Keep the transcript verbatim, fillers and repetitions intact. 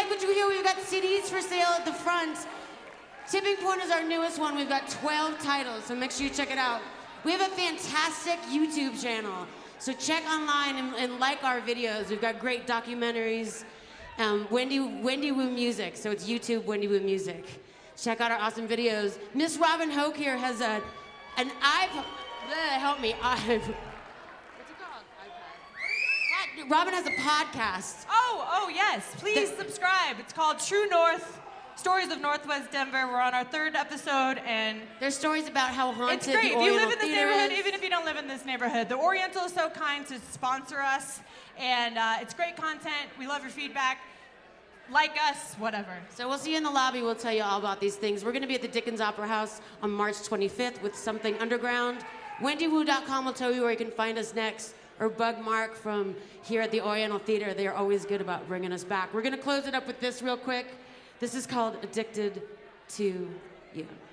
like what you hear, we've got C Ds for sale at the front. Tipping Point is our newest one. We've got twelve titles, so make sure you check it out. We have a fantastic YouTube channel, so check online and, and like our videos. We've got great documentaries. Um, Wendy, Wendy Wu Music, so it's YouTube Wendy Wu Music. Check out our awesome videos. Miss Robin Hoke here has a, an iPod. Help me. I, what's it called? iPad. Robin has a podcast. Oh, oh yes. Please the, subscribe. It's called True North. Stories of Northwest Denver. We're on our third episode, and there's stories about how haunted it's great. the If you Oriental live in this Theater neighborhood, is. even if you don't live in this neighborhood, the Oriental is so kind to sponsor us, and uh, it's great content. We love your feedback. Like us, whatever. So we'll see you in the lobby. We'll tell you all about these things. We're going to be at the Dickens Opera House on March twenty-fifth with Something Underground. Wendy Wu dot com will tell you where you can find us next, or bug Mark from here at the Oriental Theater. They are always good about bringing us back. We're going to close it up with this real quick. This is called Addicted to You.